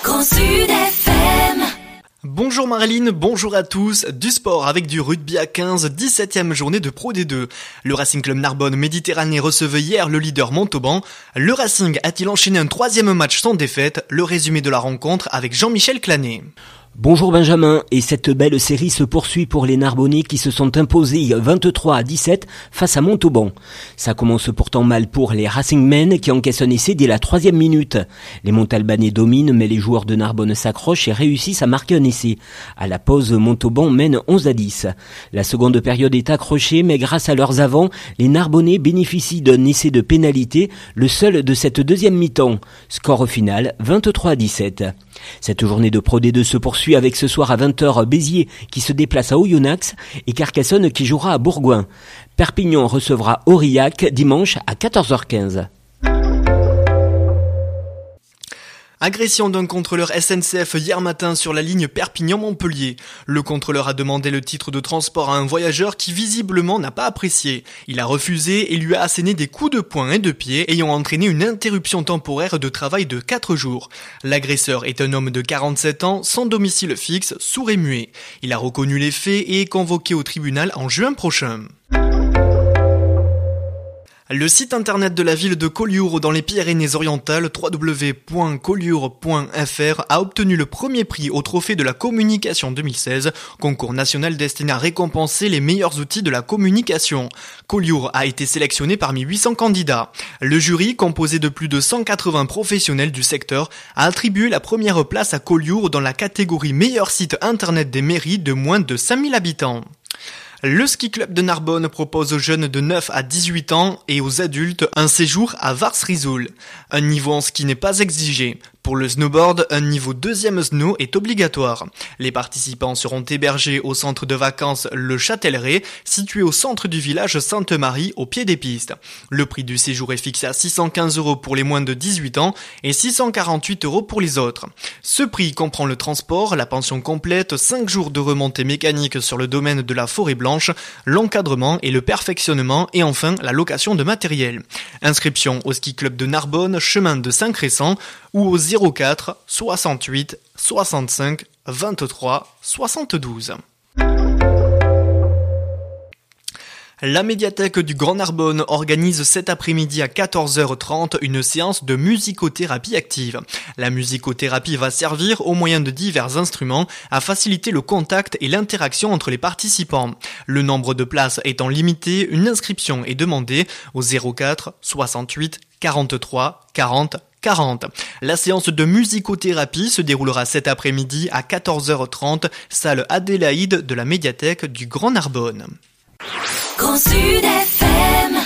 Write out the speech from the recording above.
Grand Sud FM. Bonjour Marilyn, bonjour à tous. Du sport avec du rugby à 15, 17e journée de Pro D2. Le Racing Club Narbonne Méditerranée recevait hier le leader Montauban. Le Racing a-t-il enchaîné un 3e match sans défaite? Le résumé de la rencontre avec Jean-Michel Clanet. Bonjour Benjamin, et cette belle série se poursuit pour les Narbonnais qui se sont imposés 23-17 face à Montauban. Ça commence pourtant mal pour les Racingmen qui encaissent un essai dès la 3e minute. Les Montalbanais dominent mais les joueurs de Narbonne s'accrochent et réussissent à marquer un essai. À la pause, Montauban mène 11-10. La seconde période est accrochée mais grâce à leurs avants, les Narbonnais bénéficient d'un essai de pénalité, le seul de cette deuxième mi-temps. Score final 23-17. Cette journée de Pro D2 se poursuit avec ce soir à 20h Béziers qui se déplace à Oyonnax et Carcassonne qui jouera à Bourgoin. Perpignan recevra Aurillac dimanche à 14h15. Agression d'un contrôleur SNCF hier matin sur la ligne Perpignan-Montpellier. Le contrôleur a demandé le titre de transport à un voyageur qui visiblement n'a pas apprécié. Il a refusé et lui a asséné des coups de poing et de pied ayant entraîné une interruption temporaire de travail de 4 jours. L'agresseur est un homme de 47 ans, sans domicile fixe, sourd et muet. Il a reconnu les faits et est convoqué au tribunal en juin prochain. Le site internet de la ville de Collioure dans les Pyrénées-Orientales, www.collioure.fr, a obtenu le premier prix au trophée de la communication 2016, concours national destiné à récompenser les meilleurs outils de la communication. Collioure a été sélectionné parmi 800 candidats. Le jury, composé de plus de 180 professionnels du secteur, a attribué la première place à Collioure dans la catégorie meilleur site internet des mairies de moins de 5000 habitants. Le ski club de Narbonne propose aux jeunes de 9 à 18 ans et aux adultes un séjour à Vars-Risoul. Un niveau en ski n'est pas exigé. Pour le snowboard, un niveau 2e snow est obligatoire. Les participants seront hébergés au centre de vacances Le Châtelleret, situé au centre du village Sainte-Marie, au pied des pistes. Le prix du séjour est fixé à 615 € pour les moins de 18 ans et 648 € pour les autres. Ce prix comprend le transport, la pension complète, 5 jours de remontée mécanique sur le domaine de la Forêt Blanche, l'encadrement et le perfectionnement et enfin la location de matériel. Inscription au ski club de Narbonne, chemin de Saint-Crescent ou au 04 68 65 23 72. La médiathèque du Grand Narbonne organise cet après-midi à 14h30 une séance de musicothérapie active. La musicothérapie va servir, au moyen de divers instruments, à faciliter le contact et l'interaction entre les participants. Le nombre de places étant limité, une inscription est demandée au 04 68 43 40 40. La séance de musicothérapie se déroulera cet après-midi à 14h30, salle Adélaïde de la médiathèque du Grand Narbonne. Grand Sud FM.